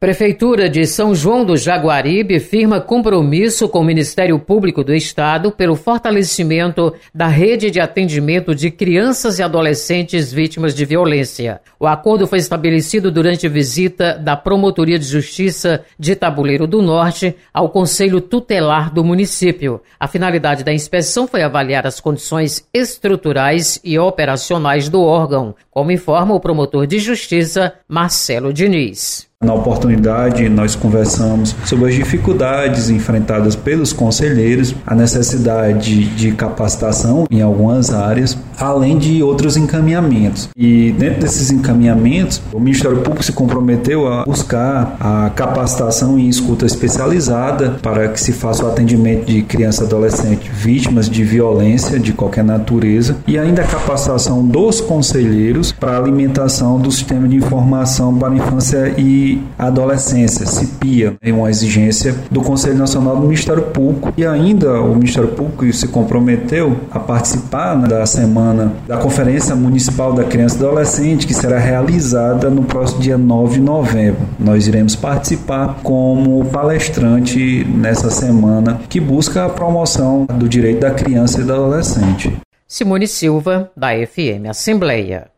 Prefeitura de São João do Jaguaribe firma compromisso com o Ministério Público do Estado pelo fortalecimento da rede de atendimento de crianças e adolescentes vítimas de violência. O acordo foi estabelecido durante visita da Promotoria de Justiça de Tabuleiro do Norte ao Conselho Tutelar do município. A finalidade da inspeção foi avaliar as condições estruturais e operacionais do órgão, como informa o promotor de Justiça, Marcelo Diniz. Na oportunidade, nós conversamos sobre as dificuldades enfrentadas pelos conselheiros, a necessidade de capacitação em algumas áreas, além de outros encaminhamentos. E dentro desses encaminhamentos, o Ministério Público se comprometeu a buscar a capacitação em escuta especializada para que se faça o atendimento de criança e adolescente vítimas de violência de qualquer natureza e ainda a capacitação dos conselheiros para a alimentação do Sistema de Informação para a Infância e Adolescência, CIPIA, é uma exigência do Conselho Nacional do Ministério Público. E ainda o Ministério Público se comprometeu a participar da semana da Conferência Municipal da Criança e Adolescente, que será realizada no próximo dia 9 de novembro. Nós iremos participar como palestrante nessa semana que busca a promoção do direito da criança e do adolescente. Simone Silva, da FM Assembleia.